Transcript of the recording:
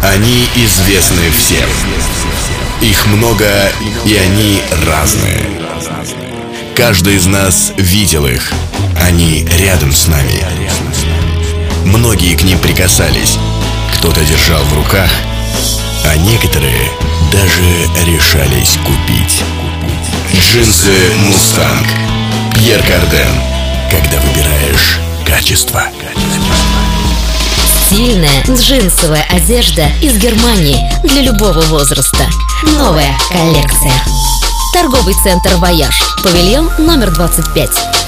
Они известны всем. Их много, и они разные. Каждый из нас видел их. Они рядом с нами. Многие к ним прикасались. Кто-то держал в руках, а некоторые даже решались купить. Джинсы Mustang. Пьер Карден. Когда выбираешь качество. Стильная джинсовая одежда из Германии для любого возраста. Новая коллекция. Торговый центр «Вояж». Павильон номер 25.